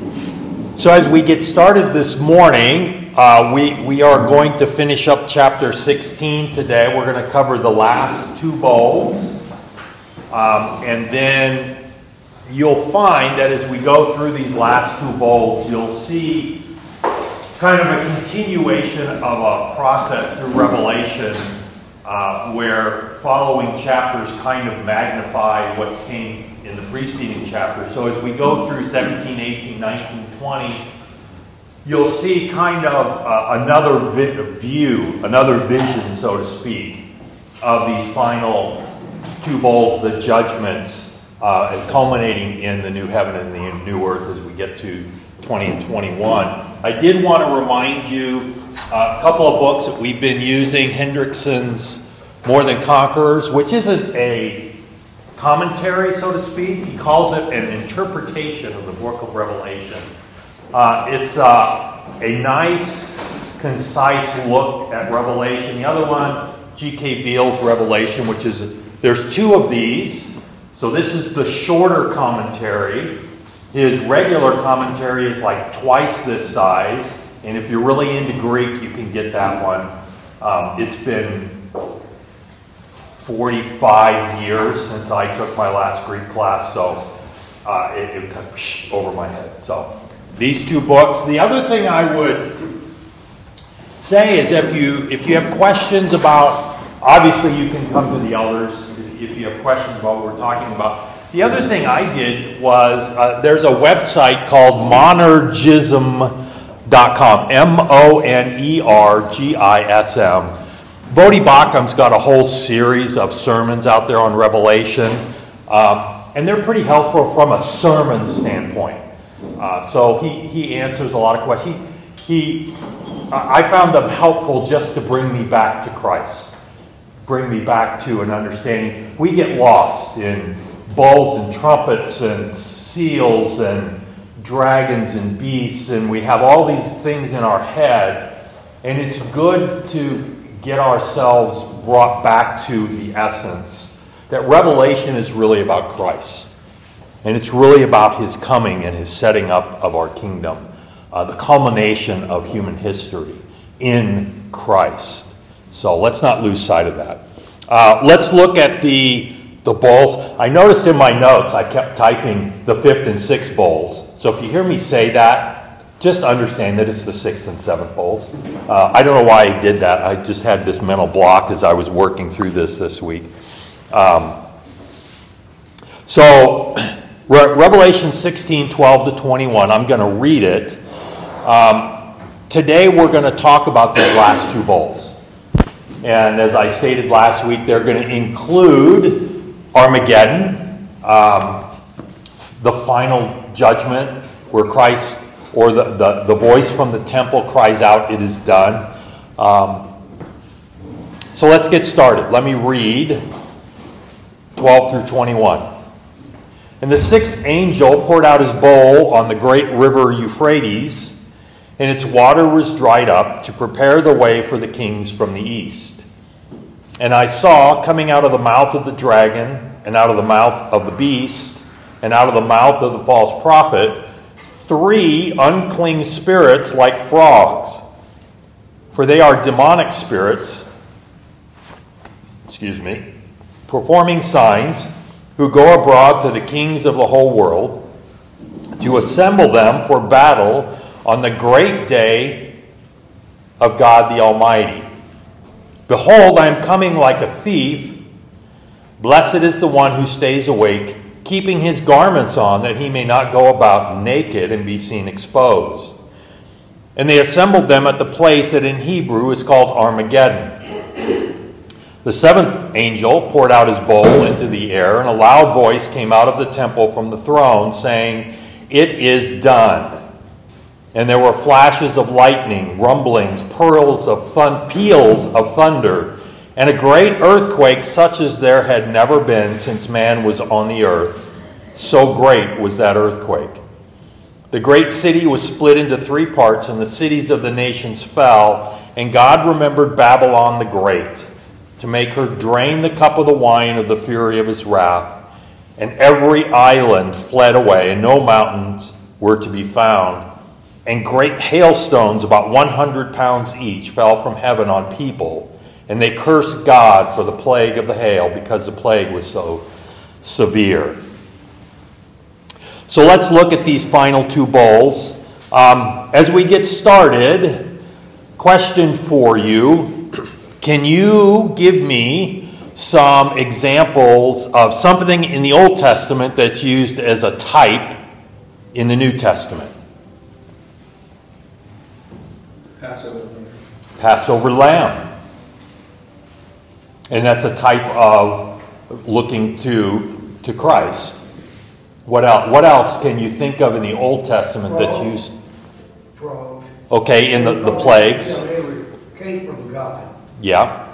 So as we get started this morning, we are going to finish up chapter 16 today. We're going to cover the last two bowls. And then you'll find that as we go through these last two bowls, you'll see kind of a continuation of a process through Revelation where following chapters kind of magnify what came in the preceding chapter. So as we go through 17, 18, 19, 20, you'll see kind of another view, another vision, so to speak, of these final two bowls, the judgments, and culminating in the new heaven and the new earth as we get to 20 and 21. I did want to remind you a couple of books that we've been using. Hendrickson's More Than Conquerors, which isn't a commentary, so to speak. He calls it an interpretation of the book of Revelation. It's a nice, concise look at Revelation. The other one, G.K. Beale's Revelation, which is, there's two of these. So this is the shorter commentary. His regular commentary is like twice this size. And if you're really into Greek, you can get that one. It's been 45 years since I took my last Greek class, so it kind of over my head. So these two books. The other thing I would say is if you have questions about, obviously you can come to the elders if you have questions about what we're talking about. The other thing I did was there's a website called monergism.com, Monergism. Voddie Baucham's got a whole series of sermons out there on Revelation, and they're pretty helpful from a sermon standpoint. So he answers a lot of questions. I found them helpful just to bring me back to Christ, bring me back to an understanding. We get lost in bowls and trumpets and seals and dragons and beasts, and we have all these things in our head, and it's good to get ourselves brought back to the essence that Revelation is really about Christ, and it's really about His coming and His setting up of our kingdom, the culmination of human history in Christ. So let's not lose sight of that. Let's look at the bowls. I noticed in my notes I kept typing the 5th and 6th bowls. So if you hear me say that, just understand that it's the 6th and 7th bowls. I don't know why I did that. I just had this mental block as I was working through this week. So Revelation 16, 12 to 21, I'm going to read it. Today we're going to talk about these last two bowls. And as I stated last week, they're going to include Armageddon, the final judgment where Christ, or the voice from the temple cries out, "It is done." So let's get started. Let me read 12 through 21. And the 6th angel poured out his bowl on the great river Euphrates, and its water was dried up to prepare the way for the kings from the east. And I saw, coming out of the mouth of the dragon, and out of the mouth of the beast, and out of the mouth of the false prophet, 3 unclean spirits like frogs, for they are demonic spirits, performing signs, who go abroad to the kings of the whole world, to assemble them for battle on the great day of God the Almighty. Behold, I am coming like a thief. Blessed is the one who stays awake, keeping his garments on, that he may not go about naked and be seen exposed. And they assembled them at the place that in Hebrew is called Armageddon. The 7th angel poured out his bowl into the air, and a loud voice came out of the temple from the throne, saying, "It is done." And there were flashes of lightning, rumblings, peals of thunder, and a great earthquake such as there had never been since man was on the earth. So great was that earthquake. The great city was split into 3 parts, and the cities of the nations fell. And God remembered Babylon the Great, to make her drain the cup of the wine of the fury of his wrath. And every island fled away, and no mountains were to be found, and great hailstones, about 100 pounds each, fell from heaven on people, and they cursed God for the plague of the hail, because the plague was so severe. So let's look at these final two bowls. As we get started, question for you: can you give me some examples of something in the Old Testament that's used as a type in the New Testament? Passover lamb. And that's a type of looking to Christ. What else can you think of in the Old Testament that's used? Frogs. Okay, in the plagues. They came from God. Yeah.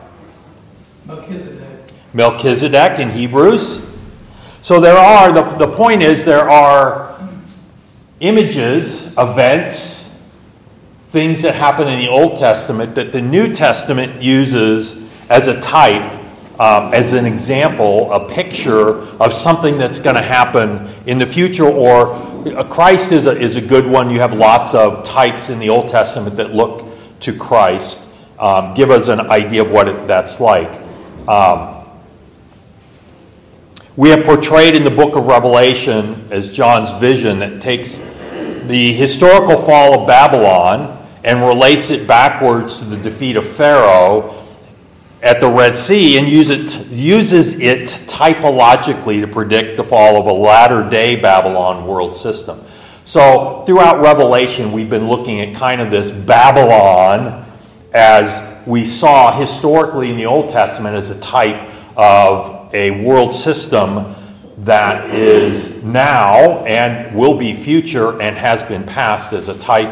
Melchizedek in Hebrews. So there are, the point is, there are images, events, things that happen in the Old Testament that the New Testament uses as a type, as an example, a picture of something that's going to happen in the future. Or Christ is a good one. You have lots of types in the Old Testament that look to Christ. Give us an idea of what that's like. We have portrayed in the book of Revelation as John's vision that takes the historical fall of Babylon and relates it backwards to the defeat of Pharaoh at the Red Sea, and uses it typologically to predict the fall of a latter-day Babylon world system. So throughout Revelation, we've been looking at kind of this Babylon as we saw historically in the Old Testament as a type of a world system that is now and will be future and has been past as a type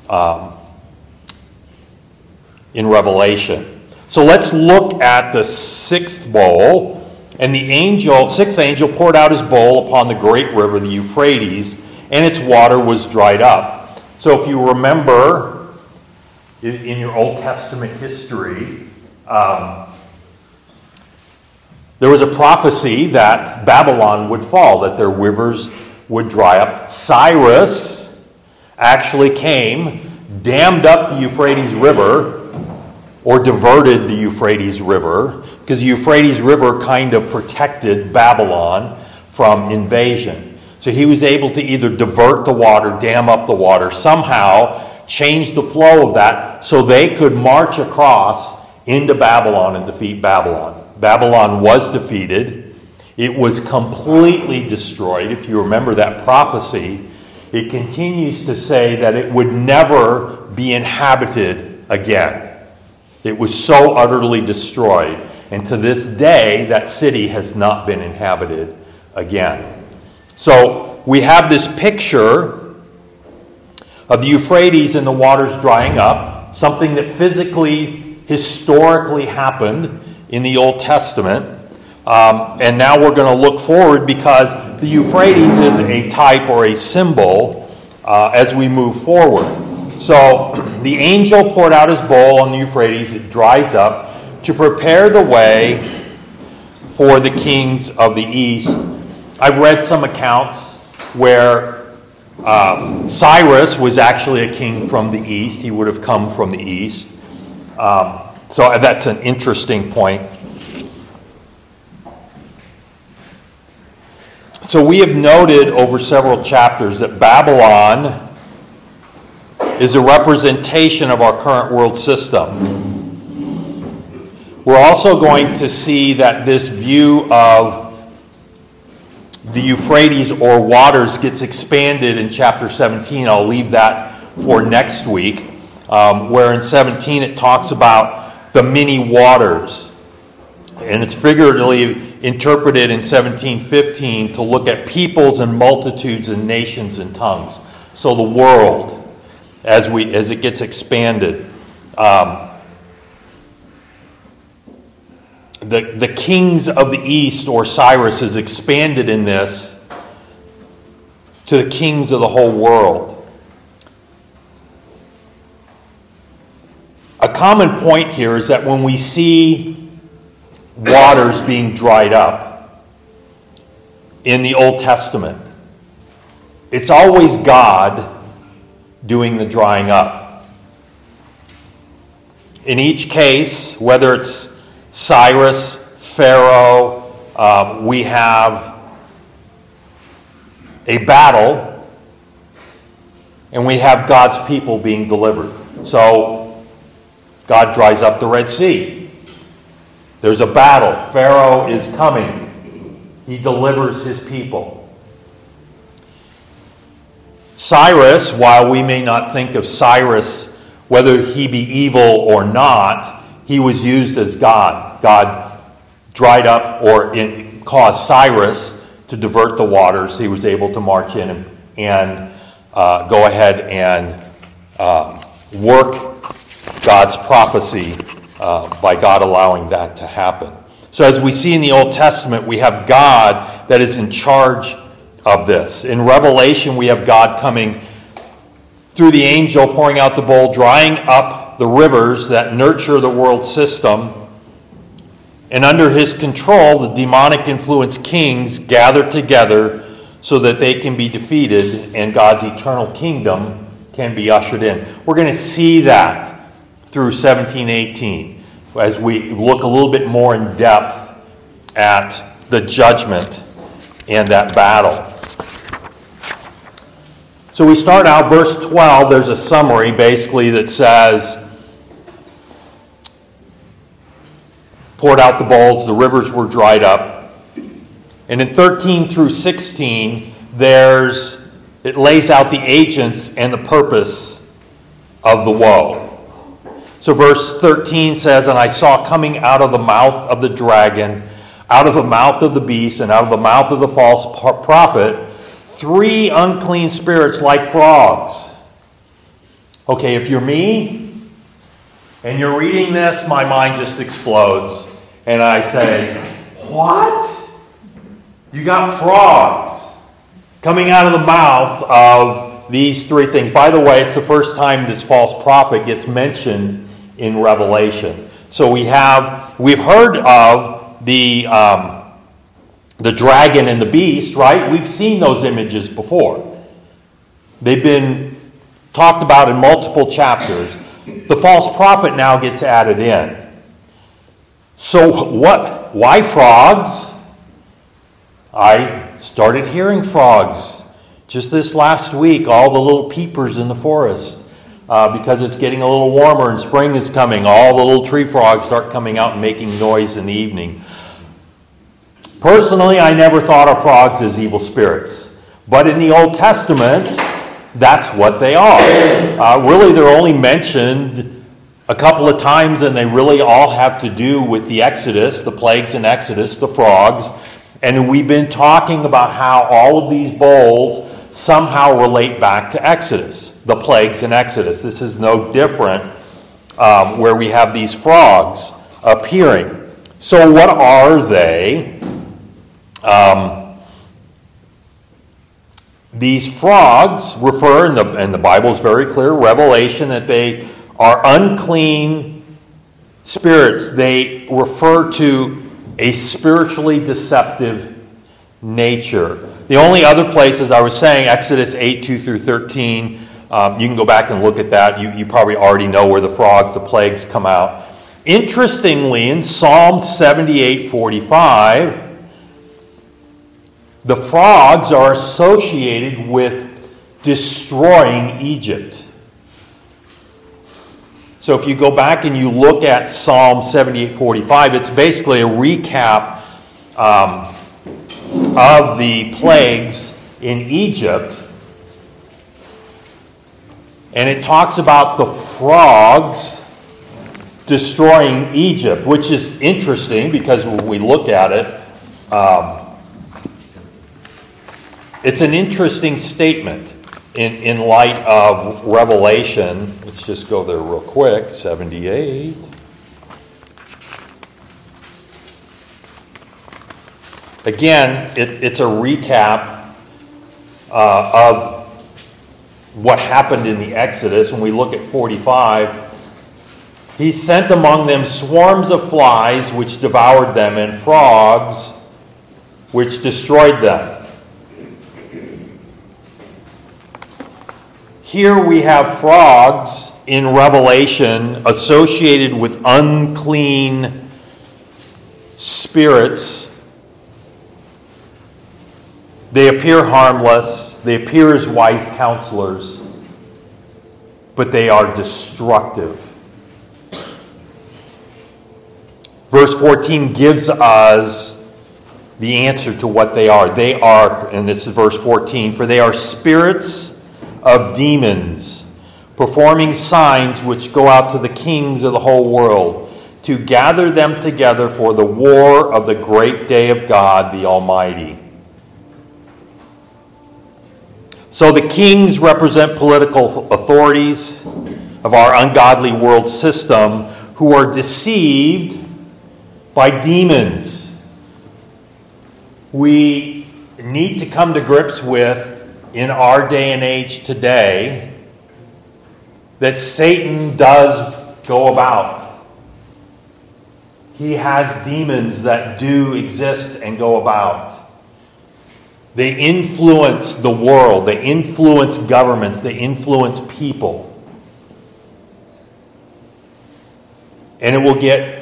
in Revelation. So let's look at the sixth bowl. And the sixth angel poured out his bowl upon the great river, the Euphrates, and its water was dried up. So if you remember in your Old Testament history, there was a prophecy that Babylon would fall, that their rivers would dry up. Cyrus actually came, dammed up the Euphrates River, or diverted the Euphrates River, because the Euphrates River kind of protected Babylon from invasion. So he was able to either divert the water, dam up the water, somehow change the flow of that so they could march across into Babylon and defeat Babylon. Babylon was defeated. It was completely destroyed. If you remember that prophecy, it continues to say that it would never be inhabited again. It was so utterly destroyed. And to this day, that city has not been inhabited again. So we have this picture of the Euphrates and the waters drying up, something that historically happened in the Old Testament. And now we're going to look forward, because the Euphrates is a type or a symbol as we move forward. So the angel poured out his bowl on the Euphrates. It dries up to prepare the way for the kings of the east. I've read some accounts where Cyrus was actually a king from the east. He would have come from the east. So that's an interesting point. So we have noted over several chapters that Babylon is a representation of our current world system. We're also going to see that this view of the Euphrates or waters gets expanded in chapter 17. I'll leave that for next week, where in 17 it talks about the many waters. And it's figuratively interpreted in 17:15 to look at peoples and multitudes and nations and tongues. So the world, as it gets expanded. The kings of the east, or Cyrus, is expanded in this to the kings of the whole world. A common point here is that when we see waters being dried up in the Old Testament, it's always God doing the drying up. In each case, whether it's Cyrus, Pharaoh, we have a battle, and we have God's people being delivered. So, God dries up the Red Sea. There's a battle. Pharaoh is coming. He delivers his people. Cyrus, while we may not think of Cyrus, whether he be evil or not, he was used as God. God dried up or caused Cyrus to divert the waters. He was able to march in and go ahead and work God's prophecy by God allowing that to happen. So as we see in the Old Testament, we have God that is in charge of this. In Revelation, we have God coming through the angel, pouring out the bowl, drying up the rivers that nurture the world system. And under his control, the demonic influenced kings gather together so that they can be defeated and God's eternal kingdom can be ushered in. We're going to see that through 17:18 as we look a little bit more in depth at the judgment and that battle. So we start out, verse 12, there's a summary basically that says, poured out the bowls, the rivers were dried up. And in 13 through 16, it lays out the agents and the purpose of the woe. So verse 13 says, and I saw coming out of the mouth of the dragon, out of the mouth of the beast, and out of the mouth of the false prophet, 3 unclean spirits like frogs. Okay, if you're me, and you're reading this, my mind just explodes. And I say, what? You got frogs coming out of the mouth of these 3 things. By the way, it's the first time this false prophet gets mentioned in Revelation. So we've heard of the dragon and the beast, right? We've seen those images before. They've been talked about in multiple chapters. The false prophet now gets added in. So what? Why frogs? I started hearing frogs just this last week, all the little peepers in the forest. Because it's getting a little warmer and spring is coming. All the little tree frogs start coming out and making noise in the evening. Personally, I never thought of frogs as evil spirits. But in the Old Testament, that's what they are. Really, they're only mentioned a couple of times, and they really all have to do with the Exodus, the plagues in Exodus, the frogs. And we've been talking about how all of these bowls somehow relate back to Exodus, the plagues in Exodus. This is no different where we have these frogs appearing. So what are they? These frogs refer, and the Bible is very clear, Revelation, that they are unclean spirits. They refer to a spiritually deceptive nature. The only other places, I was saying, Exodus 8, 2 through 13, you can go back and look at that. You probably already know where the frogs, the plagues come out. Interestingly, in Psalm 78, 45, the frogs are associated with destroying Egypt. So if you go back and you look at Psalm 78:45, it's basically a recap of the plagues in Egypt. And it talks about the frogs destroying Egypt, which is interesting because when we look at it, it's an interesting statement in light of Revelation. Let's just go there real quick. 78. Again, it's a recap of what happened in the Exodus. When we look at 45, he sent among them swarms of flies which devoured them, and frogs which destroyed them. Here we have frogs in Revelation associated with unclean spirits. They appear harmless. They appear as wise counselors, but they are destructive. Verse 14 gives us the answer to what they are. They are, and this is verse 14, for they are spirits of demons, performing signs which go out to the kings of the whole world, to gather them together for the war of the great day of God the Almighty. So the kings represent political authorities of our ungodly world system who are deceived by demons. We need to come to grips with, in our day and age today, that Satan does go about. He has demons that do exist and go about. They influence the world. They influence governments. They influence people. And it will get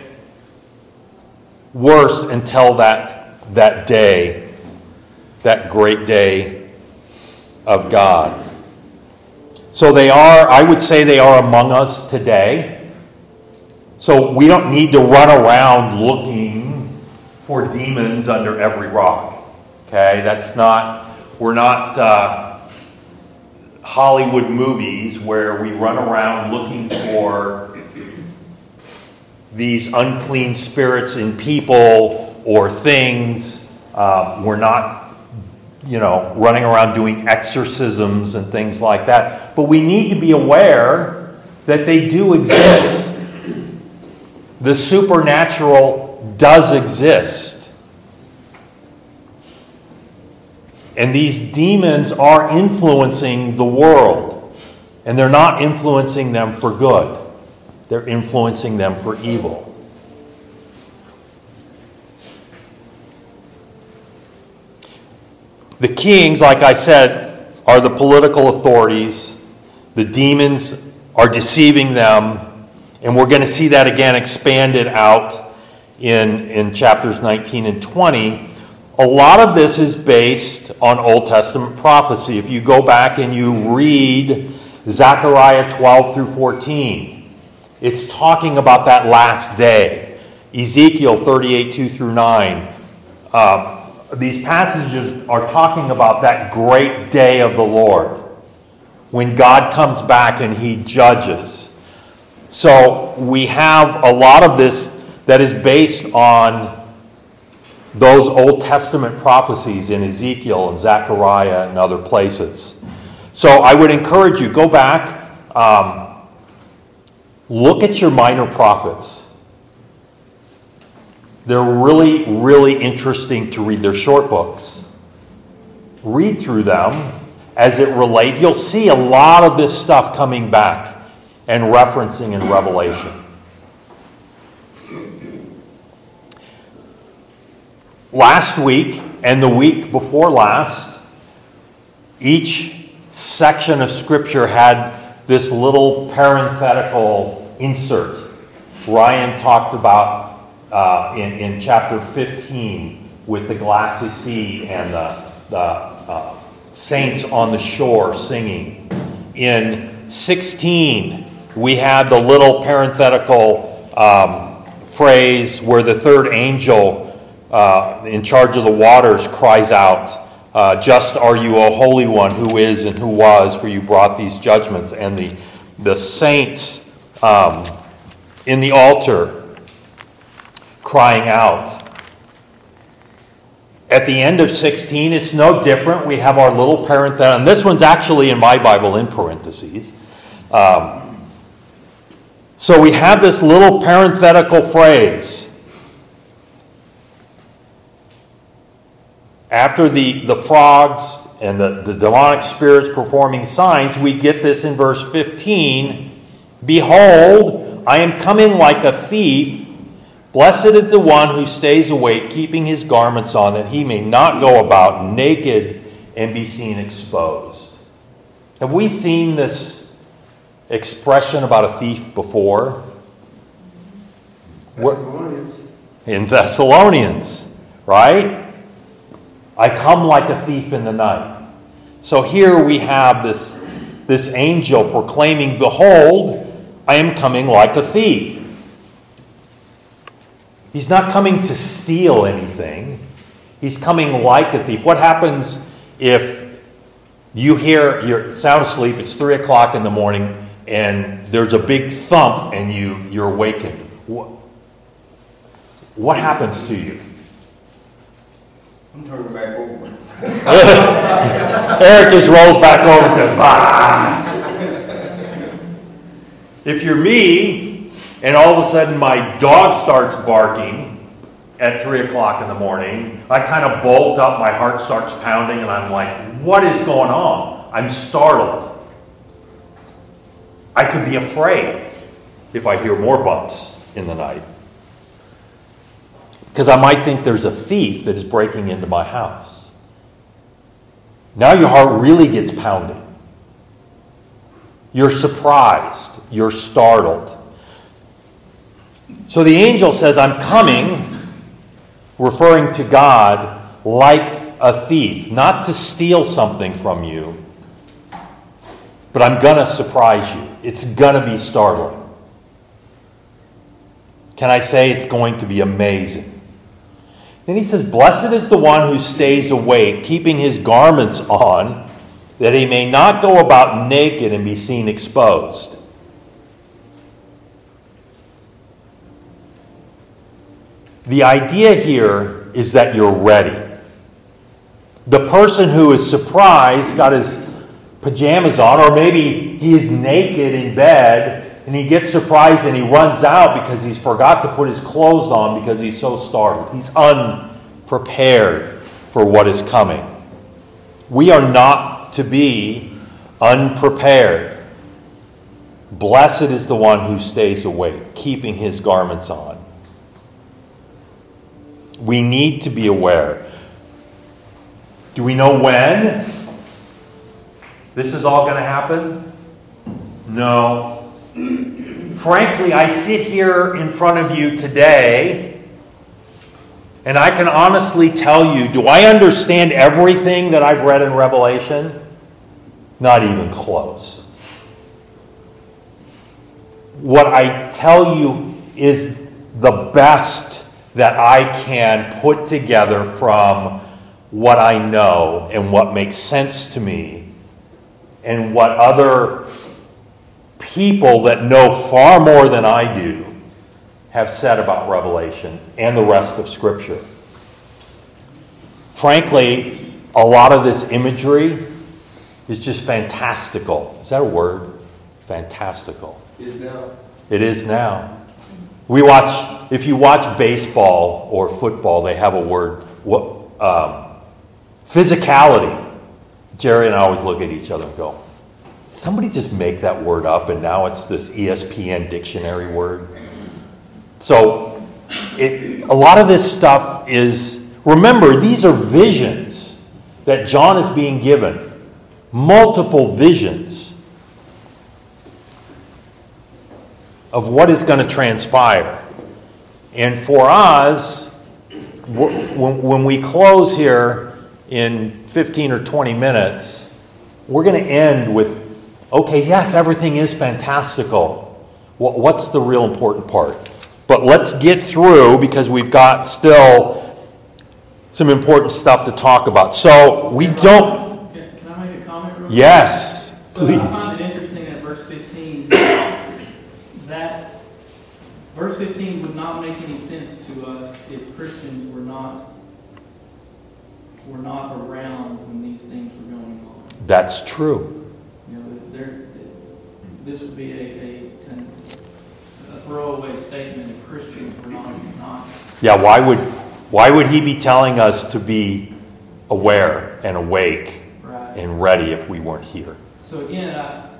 worse until that day, that great day of God. So they are, I would say they are among us today. So we don't need to run around looking for demons under every rock. Okay, we're not Hollywood movies where we run around looking for these unclean spirits in people or things. We're not, running around doing exorcisms and things like that. But we need to be aware that they do exist. The supernatural does exist. And these demons are influencing the world. And they're not influencing them for good. They're influencing them for evil. The kings, like I said, are the political authorities. The demons are deceiving them. And we're going to see that again expanded out in chapters 19 and 20. A lot of this is based on Old Testament prophecy. If you go back and you read Zechariah 12 through 14, it's talking about that last day. Ezekiel 38, 2 through 9. These passages are talking about that great day of the Lord, when God comes back and He judges. So we have a lot of this that is based on those Old Testament prophecies in Ezekiel and Zechariah and other places. So I would encourage you, go back, look at your minor prophets. They're really, really interesting to read. They're short books. Read through them as it relates. You'll see a lot of this stuff coming back and referencing in Revelation. Last week and the week before last, each section of Scripture had this little parenthetical insert. Ryan talked about in chapter 15 with the glassy sea and the saints on the shore singing. In 16, we had the little parenthetical phrase where the third angel in charge of the waters cries out, just are you, O Holy One, who is and who was, for you brought these judgments. And the saints in the altar crying out. At the end of 16, it's no different. We have our little parenthetical, and this one's actually in my Bible in parentheses. So we have this little parenthetical phrase. After the frogs and the demonic spirits performing signs, we get this in verse 15. Behold, I am coming like a thief. Blessed is the one who stays awake, keeping his garments on, that he may not go about naked and be seen exposed. Have we seen this expression about a thief before? In Thessalonians, right? I come like a thief in the night. So here we have this angel proclaiming, behold, I am coming like a thief. He's not coming to steal anything. He's coming like a thief. What happens if you're sound asleep, it's 3 o'clock in the morning, and there's a big thump and you're awakened? What happens to you? I'm turning back over. Eric just rolls back over to, bah! If you're me, and all of a sudden my dog starts barking at 3 o'clock in the morning, I kind of bolt up, my heart starts pounding, and I'm like, what is going on? I'm startled. I could be afraid if I hear more bumps in the night. Because I might think there's a thief that is breaking into my house. Now your heart really gets pounding. You're surprised. You're startled. So the angel says, I'm coming, referring to God, like a thief. Not to steal something from you, but I'm going to surprise you. It's going to be startling. Can I say it's going to be amazing? Then he says, blessed is the one who stays awake, keeping his garments on, that he may not go about naked and be seen exposed. The idea here is that you're ready. The person who is surprised got his pajamas on, or maybe he is naked in bed, and he gets surprised and he runs out because he's forgot to put his clothes on because he's so startled. He's unprepared for what is coming. We are not to be unprepared. Blessed is the one who stays awake, keeping his garments on. We need to be aware. Do we know when this is all going to happen? No. Frankly, I sit here in front of you today, and I can honestly tell you, do I understand everything that I've read in Revelation? Not even close. What I tell you is the best that I can put together from what I know and what makes sense to me and what other people that know far more than I do have said about Revelation and the rest of Scripture. Frankly, a lot of this imagery is just fantastical. Is that a word? Fantastical. Is now. It is now. If you watch baseball or football, they have a word, physicality. Jerry and I always look at each other and go, somebody just make that word up, and now it's this ESPN dictionary word. So a lot of this stuff is, remember, these are visions that John is being given. Multiple visions of what is going to transpire. And for us, when we close here in 15 or 20 minutes, we're going to end with, okay, yes, everything is fantastical. What's the real important part? But let's get through, because we've got still some important stuff to talk about. So we don't... Can I make a comment real quick? Yes, please. I find it interesting that verse 15, that verse 15 would not make any sense to us if Christians were not around when these things were going on. That's true. You know, this would be a throwaway statement if Christians were not. Yeah, why would he be telling us to be aware and awake and ready if we weren't here? So again,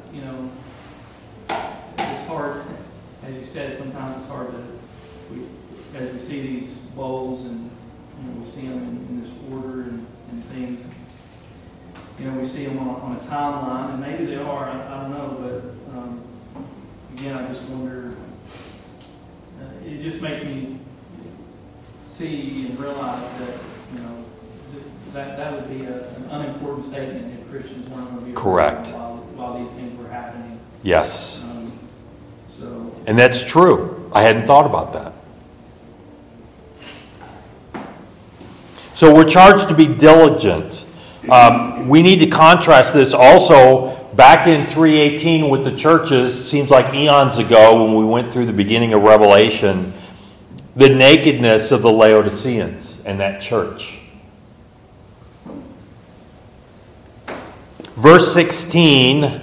it's hard, as you said, sometimes it's hard as we see these bowls and we see them in this order and things. we see them on a timeline, and maybe they are, I don't know, but again, I just wonder, it just makes me see and realize that, that would be an unimportant statement if Christians weren't going to be Correct. While these things were happening. Yes. And that's true. I hadn't thought about that. So we're charged to be diligent. We need to contrast this also back in 3:18 with the churches. Seems like eons ago when we went through the beginning of Revelation, the nakedness of the Laodiceans and that church. Verse 16,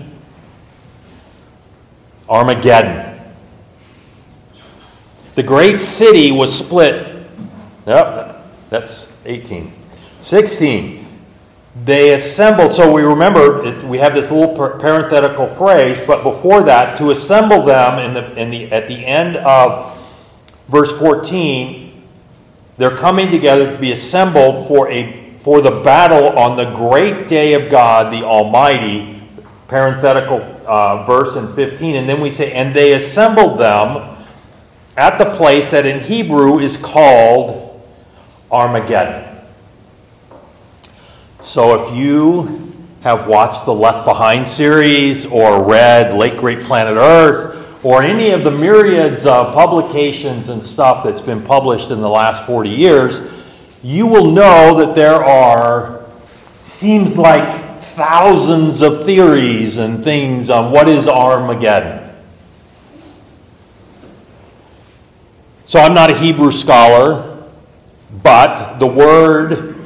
Armageddon. The great city was split. Yep, that's 18. 16. They assembled. So we remember we have this little parenthetical phrase, but before that, to assemble them at the end of verse 14, they're coming together to be assembled for the battle on the great day of God, the Almighty. Parenthetical verse in 15, and then we say, and they assembled them at the place that in Hebrew is called Armageddon. So if you have watched the Left Behind series or read Late Great Planet Earth or any of the myriads of publications and stuff that's been published in the last 40 years, you will know that there are, seems like, thousands of theories and things on what is Armageddon. So I'm not a Hebrew scholar, but the word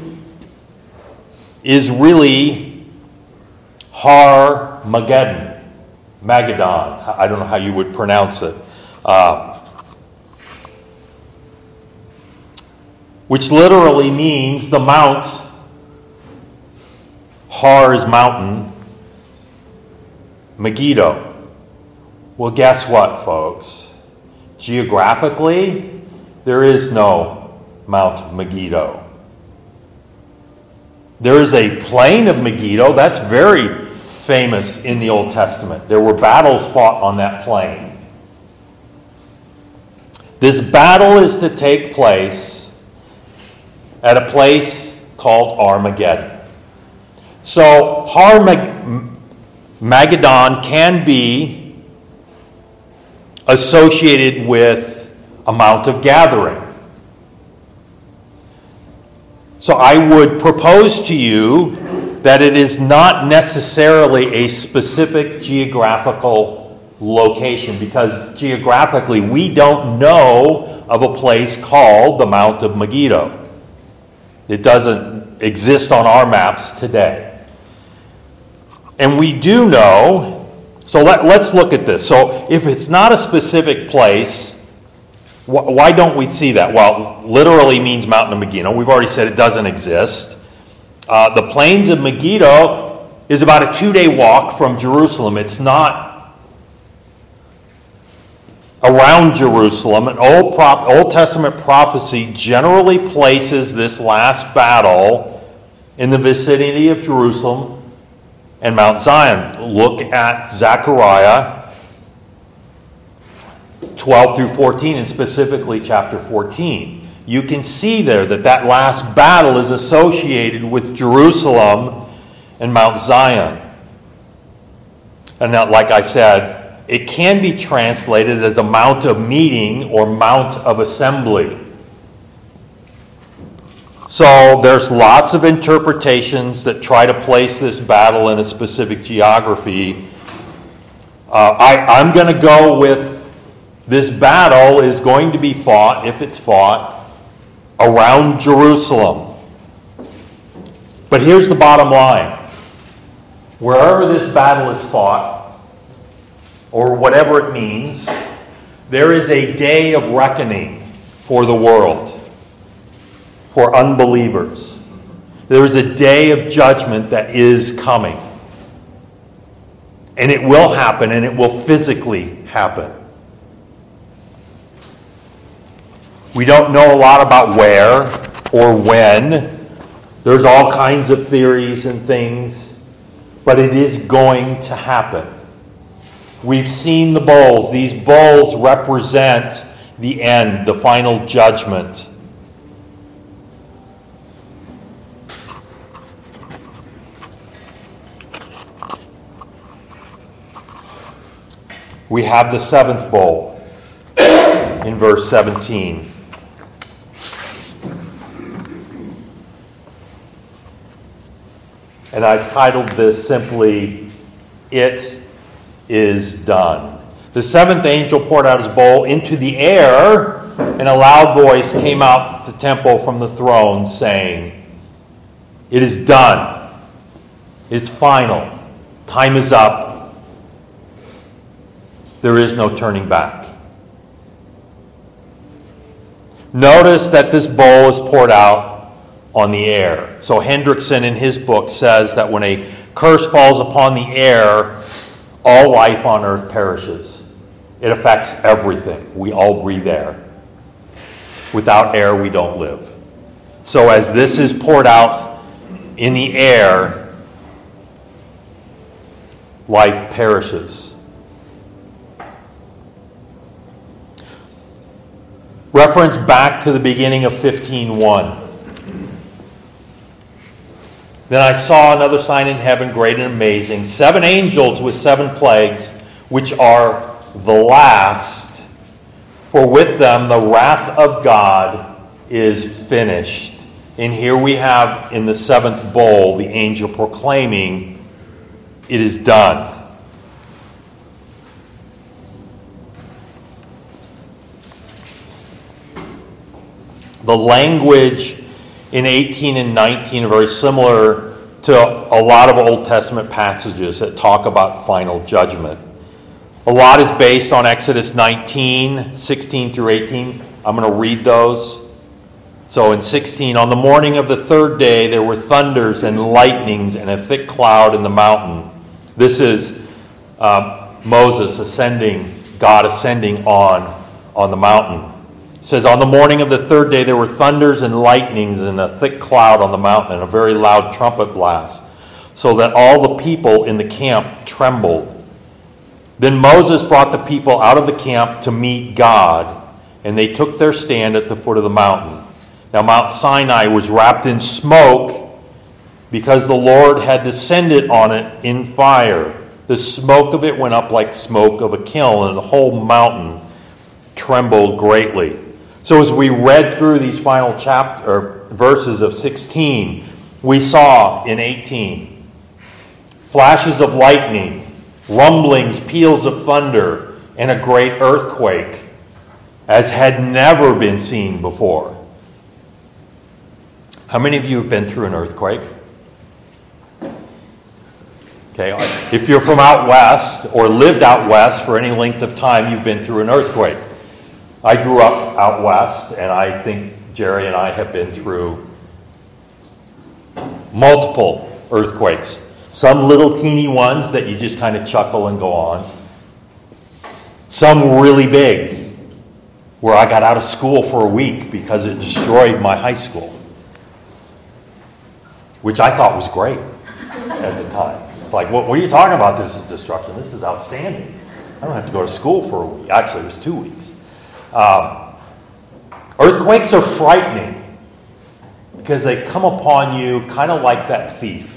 is really Har-Mageddon. Mageddon. I don't know how you would pronounce it. Which literally means the mount. Har is mountain. Megiddo. Well, guess what, folks? Geographically, there is no Mount Megiddo. There is a plain of Megiddo. That's very famous in the Old Testament. There were battles fought on that plain. This battle is to take place at a place called Armageddon. So Har-Mageddon can be associated with a mount of gathering. So I would propose to you that it is not necessarily a specific geographical location, because geographically we don't know of a place called the Mount of Megiddo. It doesn't exist on our maps today. And we do know, so let's look at this. So if it's not a specific place, why don't we see that? Well, literally means Mountain of Megiddo. We've already said it doesn't exist. The plains of Megiddo is about a 2-day walk from Jerusalem. It's not around Jerusalem. An Old Testament prophecy generally places this last battle in the vicinity of Jerusalem and Mount Zion. Look at Zechariah 12 through 14, and specifically chapter 14. You can see there that last battle is associated with Jerusalem and Mount Zion. And now, like I said, it can be translated as a mount of meeting or mount of assembly. So there's lots of interpretations that try to place this battle in a specific geography. I'm going to go with this battle is going to be fought, if it's fought, around Jerusalem. But here's the bottom line. Wherever this battle is fought, or whatever it means, there is a day of reckoning for the world, for unbelievers. There is a day of judgment that is coming. And it will happen, and it will physically happen. We don't know a lot about where or when. There's all kinds of theories and things. but it is going to happen. We've seen the bowls. These bowls represent the end, the final judgment. We have the seventh bowl in verse 17. And I've titled this simply, "It is Done." The seventh angel poured out his bowl into the air, and a loud voice came out of the temple from the throne saying, "It is done. It's final. Time is up. There is no turning back." Notice that this bowl is poured out on the air. So Hendrickson in his book says that when a curse falls upon the air, all life on earth perishes. It affects everything. We all breathe air. Without air, we don't live. So as this is poured out in the air, life perishes. Reference back to the beginning of 15:1. Then I saw another sign in heaven, great and amazing, 7 angels with 7 plagues, which are the last. For with them the wrath of God is finished. And here we have in the 7th bowl the angel proclaiming, "It is done." The language in 18 and 19 are very similar to a lot of Old Testament passages that talk about final judgment. A lot is based on Exodus 19, 16 through 18. I'm going to read those. So in 16, on the morning of the 3rd day, there were thunders and lightnings and a thick cloud in the mountain. This is Moses ascending, God ascending on the mountain. It says, on the morning of the 3rd day, there were thunders and lightnings and a thick cloud on the mountain and a very loud trumpet blast, so that all the people in the camp trembled. Then Moses brought the people out of the camp to meet God, and they took their stand at the foot of the mountain. Now Mount Sinai was wrapped in smoke because the Lord had descended on it in fire. The smoke of it went up like smoke of a kiln, and the whole mountain trembled greatly. So as we read through these final verses of 16, we saw in 18 flashes of lightning, rumblings, peals of thunder, and a great earthquake, as had never been seen before. How many of you have been through an earthquake? Okay, if you're from out west or lived out west for any length of time, you've been through an earthquake. I grew up out west, and I think Jerry and I have been through multiple earthquakes. Some little teeny ones that you just kind of chuckle and go on. Some really big, where I got out of school for a week because it destroyed my high school, which I thought was great at the time. It's like, what are you talking about? This is destruction. This is outstanding. I don't have to go to school for a week. Actually, it was 2 weeks. Earthquakes are frightening because they come upon you kind of like that thief.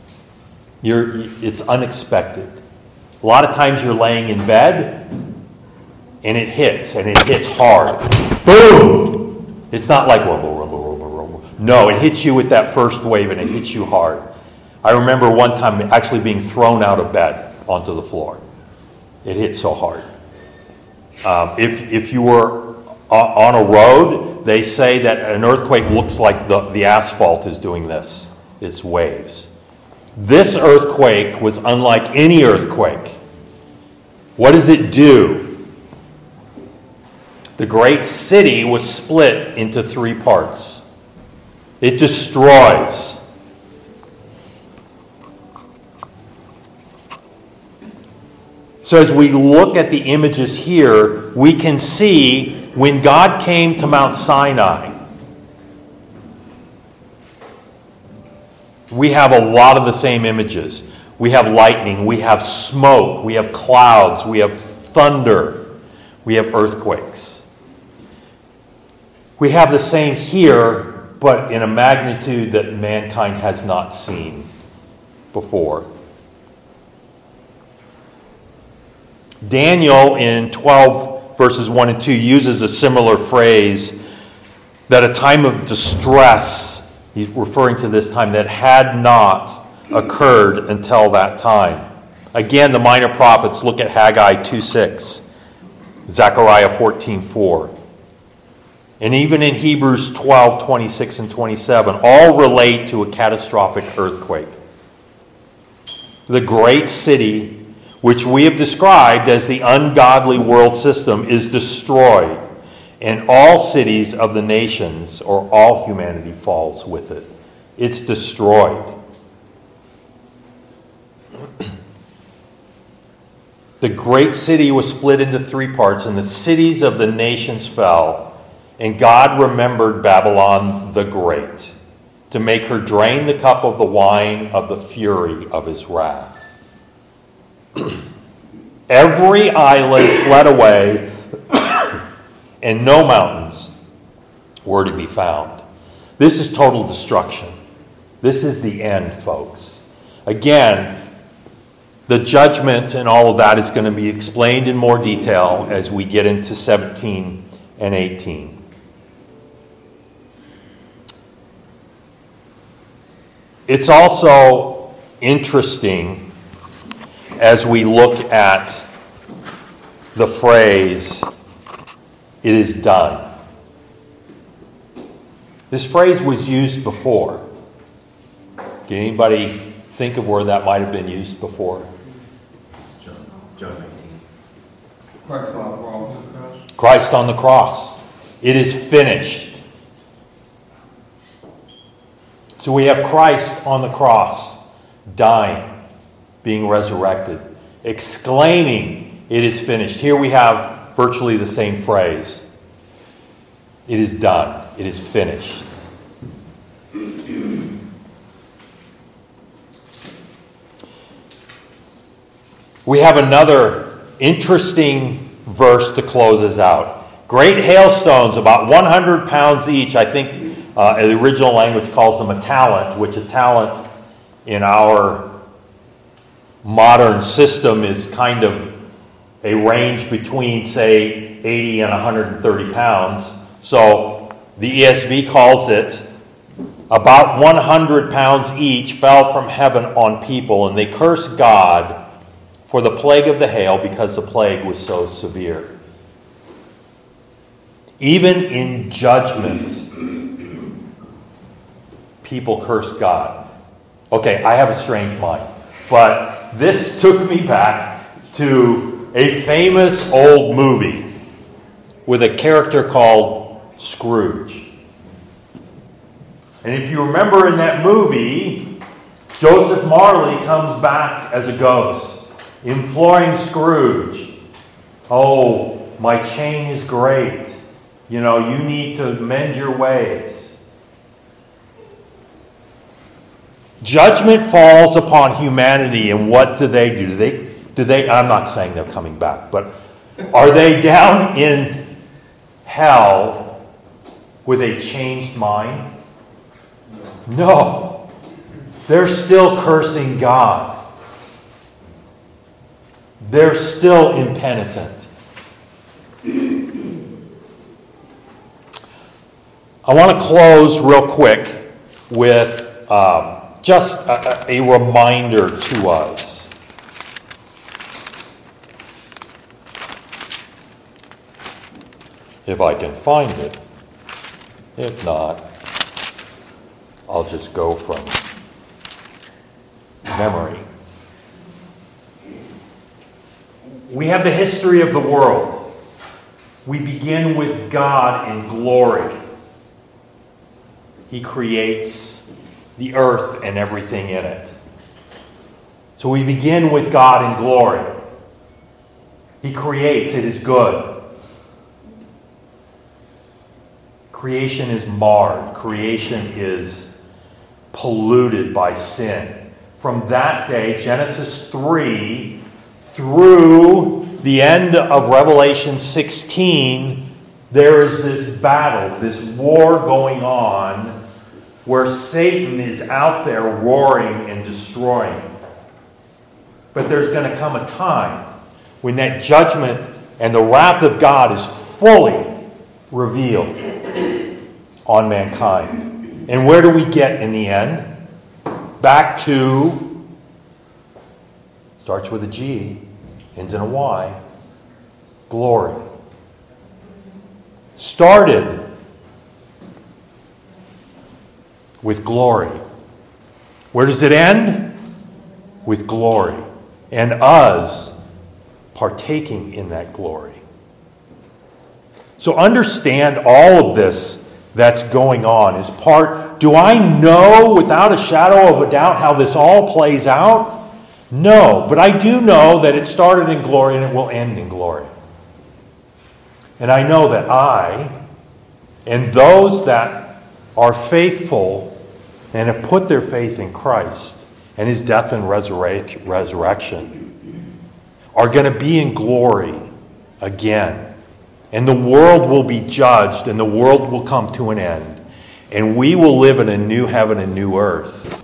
It's unexpected. A lot of times you're laying in bed and it hits hard. Boom! It's not like rumble, rumble, rumble, rumble. No, it hits you with that first wave and it hits you hard. I remember one time actually being thrown out of bed onto the floor. It hit so hard. If you were on a road, they say that an earthquake looks like the asphalt is doing this. It's waves. This earthquake was unlike any earthquake. What does it do? The great city was split into 3 parts. It destroys. So as we look at the images here, we can see when God came to Mount Sinai, we have a lot of the same images. We have lightning, we have smoke, we have clouds, we have thunder, we have earthquakes. We have the same here, but in a magnitude that mankind has not seen before. Daniel in 12 verses 1 and 2 uses a similar phrase that a time of distress, he's referring to this time, that had not occurred until that time. Again, the minor prophets look at Haggai 2:6, Zechariah 14:4. And even in Hebrews 12:26 and 27, all relate to a catastrophic earthquake. The great city, which we have described as the ungodly world system, is destroyed, and all cities of the nations, or all humanity, falls with it. It's destroyed. The great city was split into three parts, and the cities of the nations fell. And God remembered Babylon the Great, to make her drain the cup of the wine of the fury of his wrath. Every island fled away, and no mountains were to be found. This is total destruction. This is the end, folks. Again, the judgment and all of that is going to be explained in more detail as we get into 17 and 18. It's also interesting as we look at the phrase, "it is done." This phrase was used before. Can anybody think of where that might have been used before? John 19. Christ on the cross. Christ on the cross. It is finished. So we have Christ on the cross, dying, being resurrected, exclaiming, "It is finished." Here we have virtually the same phrase. It is done. It is finished. We have another interesting verse to close us out. Great hailstones, about 100 pounds each. I think the original language calls them a talent, which a talent in our modern system is kind of a range between, say, 80 and 130 pounds. So the ESV calls it about 100 pounds each fell from heaven on people, and they cursed God for the plague of the hail because the plague was so severe. Even in judgment, people curse God. Okay, I have a strange mind, but this took me back to a famous old movie with a character called Scrooge. And if you remember in that movie, Joseph Marley comes back as a ghost, imploring Scrooge, "Oh, my chain is great. You know, you need to mend your ways." Judgment falls upon humanity, and what do? Do they? I'm not saying they're coming back, but are they down in hell with a changed mind? No. They're still cursing God. They're still impenitent. I want to close real quick with just a reminder to us. If I can find it. If not, I'll just go from memory. We have the history of the world. We begin with God in glory. He creates the earth and everything in it. So we begin with God in glory. He creates. It is good. Creation is marred. Creation is polluted by sin. from that day, Genesis 3, through the end of Revelation 16, there is this battle, this war going on, where Satan is out there roaring and destroying. But there's going to come a time when that judgment and the wrath of God is fully revealed on mankind. And where do we get in the end? Back to, starts with a G, ends in a Y, glory. Started with glory. Where does it end? With glory. And us partaking in that glory. So understand all of this that's going on is part. Do I know without a shadow of a doubt how this all plays out? No, but I do know that it started in glory and it will end in glory. And I know that I and those that are faithful and have put their faith in Christ and His death and resurrection are going to be in glory again. And the world will be judged and the world will come to an end. And we will live in a new heaven and new earth.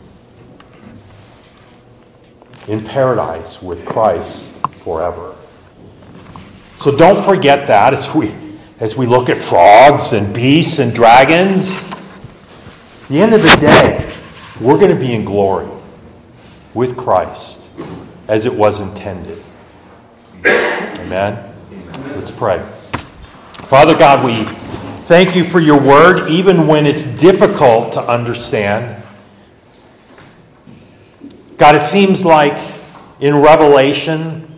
In paradise with Christ forever. So don't forget that as we look at frogs and beasts and dragons. At the end of the day, we're going to be in glory with Christ as it was intended. Amen? Let's pray. Father God, we thank you for your word, even when it's difficult to understand. God, it seems like in Revelation,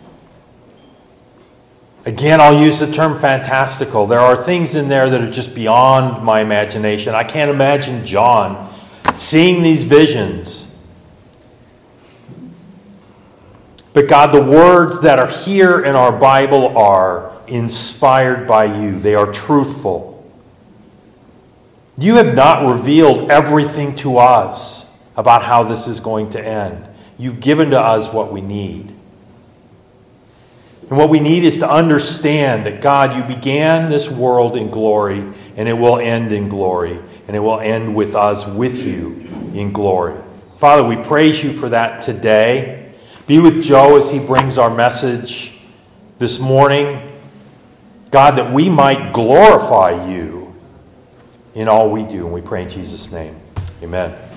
again, I'll use the term fantastical. There are things in there that are just beyond my imagination. I can't imagine John seeing these visions. But God, the words that are here in our Bible are inspired by you. They are truthful. You have not revealed everything to us about how this is going to end. You've given to us what we need. And what we need is to understand that, God, you began this world in glory, and it will end in glory, and it will end with us, with you, in glory. Father, we praise you for that today. Be with Joe as he brings our message this morning. God, that we might glorify you in all we do. And we pray in Jesus' name. Amen.